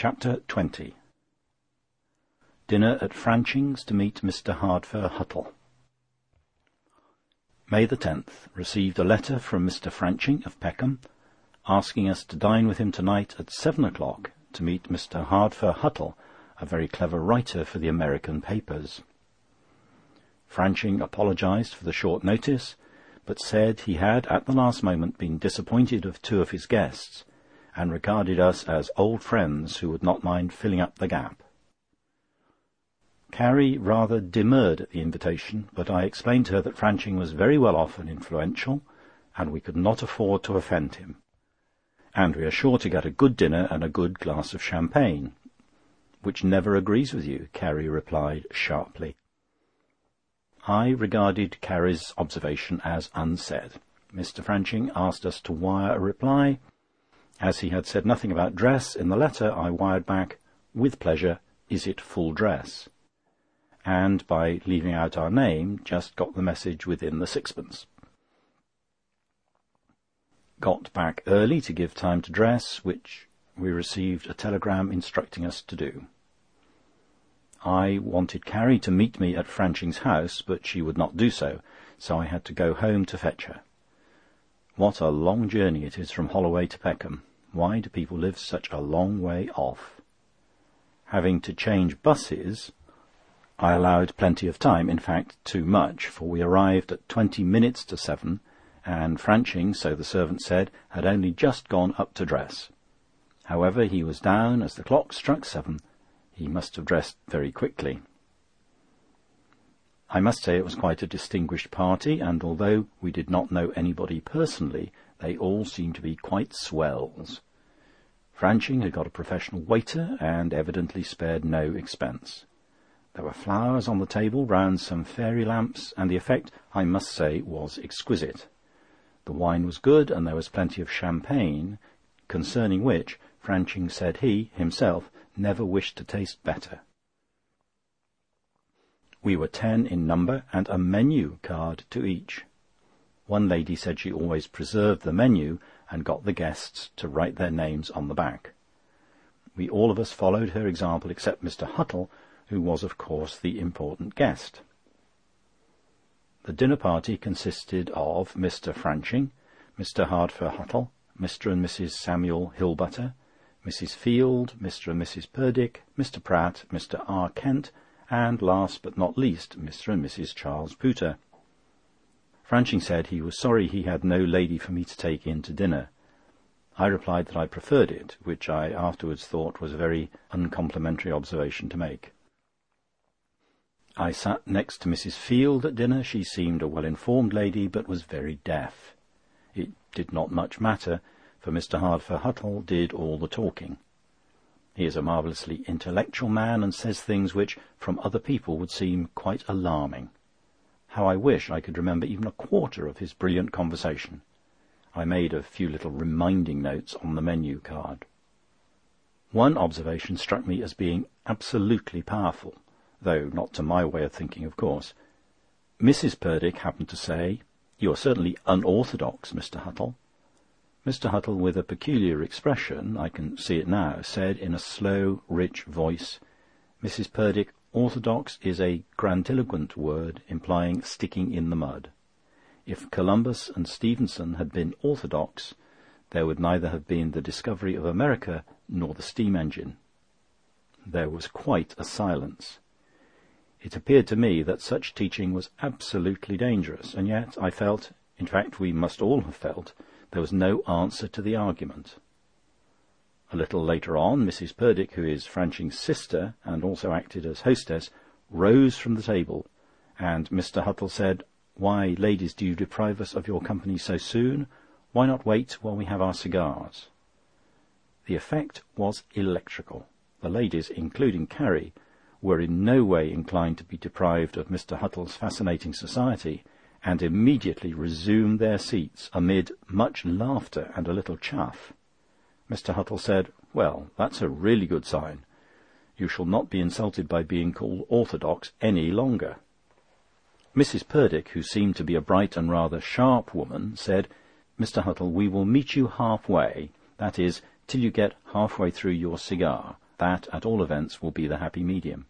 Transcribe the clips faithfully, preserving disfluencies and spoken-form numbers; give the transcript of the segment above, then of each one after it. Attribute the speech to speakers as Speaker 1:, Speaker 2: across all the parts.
Speaker 1: Chapter twenty. Dinner at Franching's to meet Mr. Hardfur Huttle. May the tenth. Received a letter from Mr. Franching of Peckham, asking us to dine with him tonight at seven o'clock to meet Mr. Hardfur Huttle, a very clever writer for the American papers. Franching apologised for the short notice, but said he had at the last moment been disappointed of two of his guests, and regarded us as old friends who would not mind filling up the gap. Carrie rather demurred at the invitation, but I explained to her that Franching was very well off and influential, and we could not afford to offend him. And we are sure to get a good dinner and a good glass of champagne. Which never agrees with you, Carrie replied sharply. I regarded Carrie's observation as unsaid. Mister Franching asked us to wire a reply. As he had said nothing about dress in the letter, I wired back, with pleasure, is it full dress? And by leaving out our name, just got the message within the sixpence. Got back early to give time to dress, which we received a telegram instructing us to do. I wanted Carrie to meet me at Franching's house, but she would not do so, so I had to go home to fetch her. What a long journey it is from Holloway to Peckham. Why do people live such a long way off? Having to change buses, I allowed plenty of time, in fact too much, for we arrived at twenty minutes to seven, and Franching, so the servant said, had only just gone up to dress. However, he was down as the clock struck seven. He must have dressed very quickly. I must say it was quite a distinguished party, and although we did not know anybody personally, they all seemed to be quite swells. Franching had got a professional waiter, and evidently spared no expense. There were flowers on the table round some fairy lamps, and the effect, I must say, was exquisite. The wine was good, and there was plenty of champagne, concerning which Franching said he, himself, never wished to taste better. We were ten in number, and a menu card to each. One lady said she always preserved the menu and got the guests to write their names on the back. We all of us followed her example except Mister Huttle, who was, of course, the important guest. The dinner party consisted of Mister Franching, Mister Hardfur Huttle, Mister and Missus Samuel Hillbutter, Missus Field, Mister and Missus Purdick, Mister Pratt, Mister R. Kent, and, last but not least, Mister and Missus Charles Pooter. Franching said he was sorry he had no lady for me to take in to dinner. I replied that I preferred it, which I afterwards thought was a very uncomplimentary observation to make. I sat next to Missus Field at dinner. She seemed a well-informed lady, but was very deaf. It did not much matter, for Mister Hardfur Huttle did all the talking. He is a marvellously intellectual man, and says things which, from other people, would seem quite alarming. How I wish I could remember even a quarter of his brilliant conversation. I made a few little reminding notes on the menu card. One observation struck me as being absolutely powerful, though not to my way of thinking, of course. Missus Purdick happened to say, "You are certainly unorthodox, Mister Huttle." Mister Huttle, with a peculiar expression, I can see it now, said in a slow, rich voice, "Missus Purdick, orthodox is a grandiloquent word implying sticking in the mud. If Columbus and Stephenson had been orthodox, there would neither have been the discovery of America nor the steam engine." There was quite a silence. It appeared to me that such teaching was absolutely dangerous, and yet I felt, in fact we must all have felt, there was no answer to the argument. A little later on, Missus Purdick, who is Franching's sister, and also acted as hostess, rose from the table, and Mister Huttle said, "Why, ladies, do you deprive us of your company so soon? Why not wait while we have our cigars?" The effect was electrical. The ladies, including Carrie, were in no way inclined to be deprived of Mister Huttle's fascinating society, and immediately resumed their seats amid much laughter and a little chaff. Mister Huttle said, "Well, that's a really good sign. You shall not be insulted by being called orthodox any longer." Missus Purdick, who seemed to be a bright and rather sharp woman, said, "Mister Huttle, we will meet you half-way, that is, till you get half-way through your cigar. That, at all events, will be the happy medium.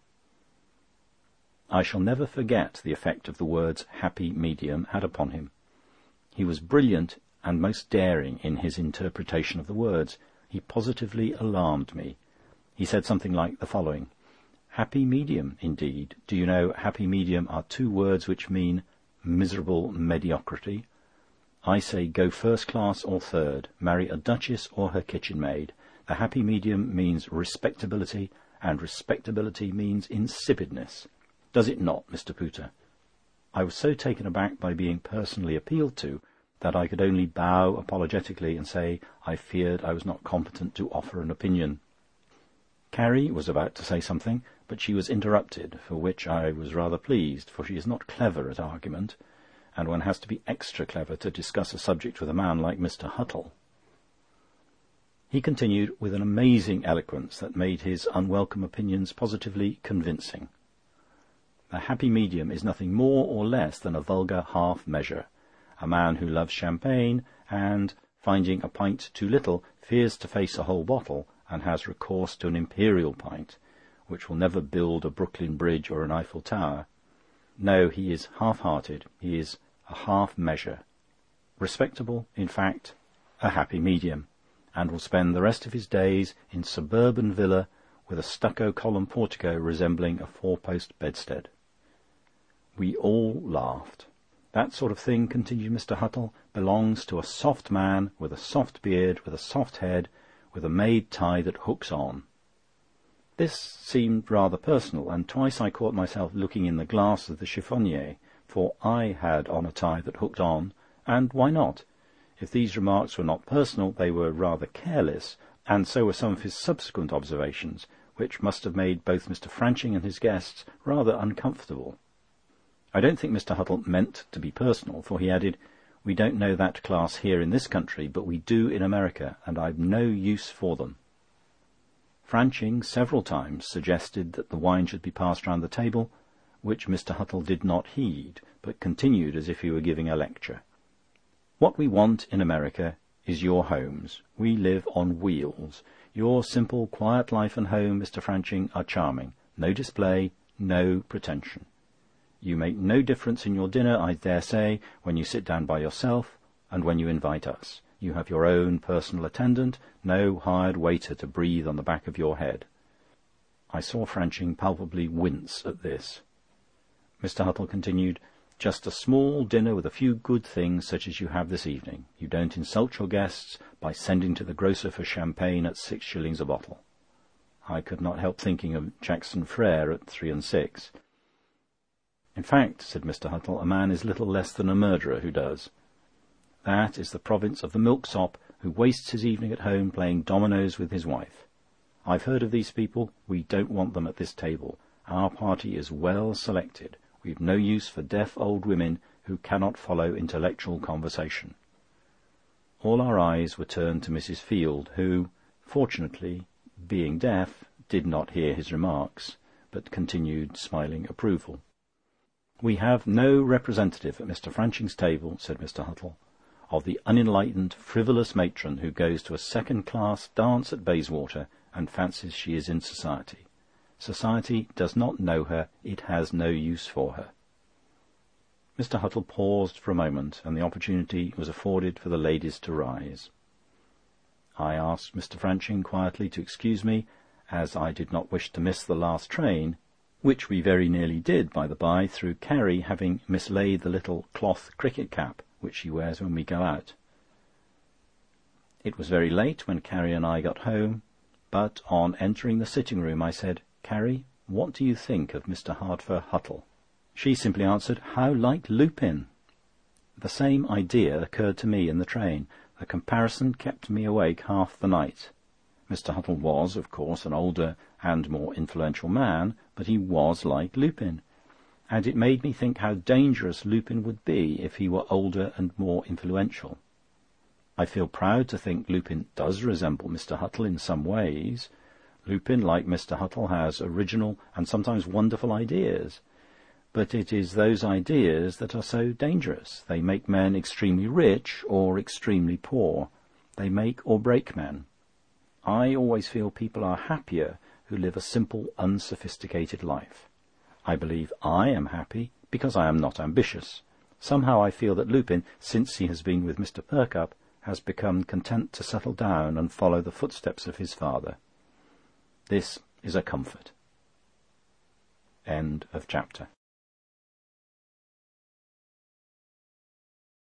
Speaker 1: I shall never forget the effect of the words happy medium had upon him. He was brilliant and most daring in his interpretation of the words. He positively alarmed me. He said something like the following: "Happy medium, indeed. Do you know, happy medium are two words which mean miserable mediocrity. I say go first class or third, marry a duchess or her kitchen maid. The happy medium means respectability, and respectability means insipidness. Does it not, Mister Pooter?" I was so taken aback by being personally appealed to that I could only bow apologetically and say I feared I was not competent to offer an opinion. Carrie was about to say something, but she was interrupted, for which I was rather pleased, for she is not clever at argument, and one has to be extra clever to discuss a subject with a man like Mister Huttle. He continued with an amazing eloquence that made his unwelcome opinions positively convincing. The happy medium is nothing more or less than a vulgar half-measure. A man who loves champagne and, finding a pint too little, fears to face a whole bottle and has recourse to an imperial pint, which will never build a Brooklyn Bridge or an Eiffel Tower. No, he is half-hearted, he is a half-measure. Respectable, in fact, a happy medium, and will spend the rest of his days in suburban villa with a stucco column portico resembling a four-post bedstead. We all laughed. That sort of thing, continued Mister Huttle, belongs to a soft man with a soft beard, with a soft head, with a made tie that hooks on. This seemed rather personal, and twice I caught myself looking in the glass of the chiffonnier, for I had on a tie that hooked on, and why not? If these remarks were not personal, they were rather careless, and so were some of his subsequent observations, which must have made both Mister Franching and his guests rather uncomfortable. I don't think Mister Huttle meant to be personal, for he added, "We don't know that class here in this country, but we do in America, and I've no use for them." Franching several times suggested that the wine should be passed round the table, which Mister Huttle did not heed, but continued as if he were giving a lecture. "What we want in America is your homes. We live on wheels. Your simple, quiet life and home, Mister Franching, are charming. No display, no pretension. You make no difference in your dinner, I dare say, when you sit down by yourself and when you invite us. You have your own personal attendant, no hired waiter to breathe on the back of your head." I saw Franching palpably wince at this. Mister Huttle continued, "Just a small dinner with a few good things such as you have this evening. You don't insult your guests by sending to the grocer for champagne at six shillings a bottle." I could not help thinking of Jackson Frere at three and six. "In fact," said Mister Huttle, "a man is little less than a murderer who does. That is the province of the milksop who wastes his evening at home playing dominoes with his wife. I've heard of these people. We don't want them at this table. Our party is well selected. We've no use for deaf old women who cannot follow intellectual conversation." All our eyes were turned to Missus Field, who, fortunately, being deaf, did not hear his remarks, but continued smiling approval. "We have no representative at Mister Franching's table," said Mister Huttle, "of the unenlightened, frivolous matron who goes to a second-class dance at Bayswater and fancies she is in society. Society does not know her, it has no use for her." Mister Huttle paused for a moment, and the opportunity was afforded for the ladies to rise. I asked Mister Franching quietly to excuse me, as I did not wish to miss the last train, which we very nearly did, by the by, through Carrie having mislaid the little cloth cricket cap which she wears when we go out. It was very late when Carrie and I got home, but on entering the sitting-room I said, "Carrie, what do you think of Mister Hardfur Huttle?" She simply answered, "How like Lupin!" The same idea occurred to me in the train. The comparison kept me awake half the night. Mister Huttle was, of course, an older and more influential man, but he was like Lupin, and it made me think how dangerous Lupin would be if he were older and more influential. I feel proud to think Lupin does resemble Mister Huttle in some ways. Lupin, like Mister Huttle, has original and sometimes wonderful ideas, but it is those ideas that are so dangerous. They make men extremely rich or extremely poor. They make or break men. I always feel people are happier who live a simple, unsophisticated life. I believe I am happy because I am not ambitious. Somehow I feel that Lupin, since he has been with Mister Perkupp, has become content to settle down and follow the footsteps of his father. This is a comfort. End of chapter.